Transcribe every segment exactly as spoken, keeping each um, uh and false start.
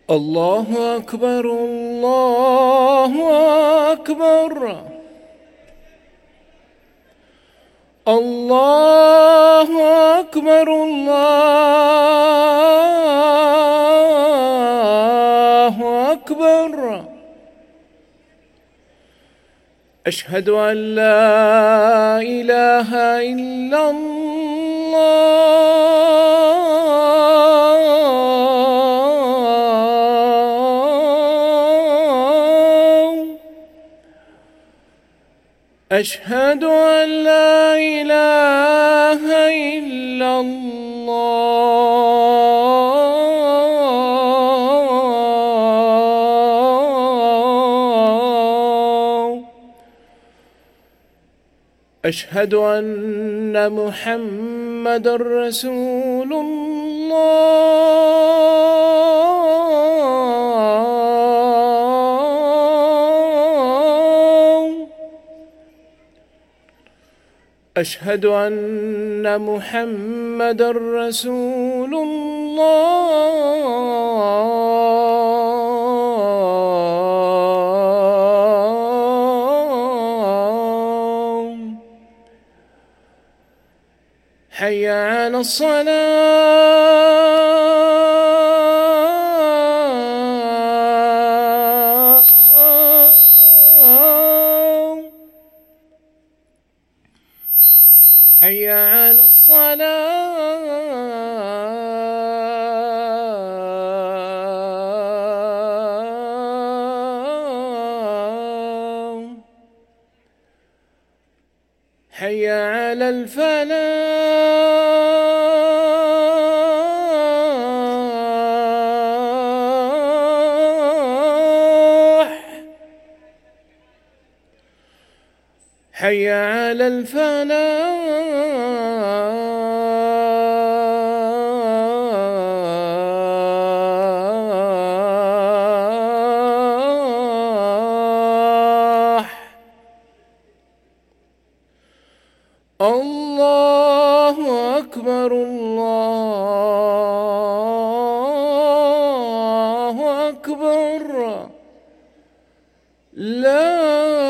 الله أكبر الله أكبر الله أكبر الله أكبر. أشهد أن لا إله إلا الله. أشهد أن لا إله إلا الله. أشهد أن محمد رسول الله. أشهد أن محمد رسول الله. حي على الصلاة. حي على الصلاة. حي على الفلاح. حي على الفلاح. الله أكبر الله أكبر. لا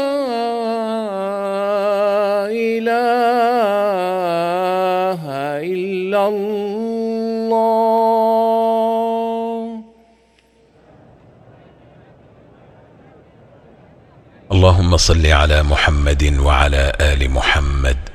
إله إلا الله. اللهم صل على محمد وعلى آل محمد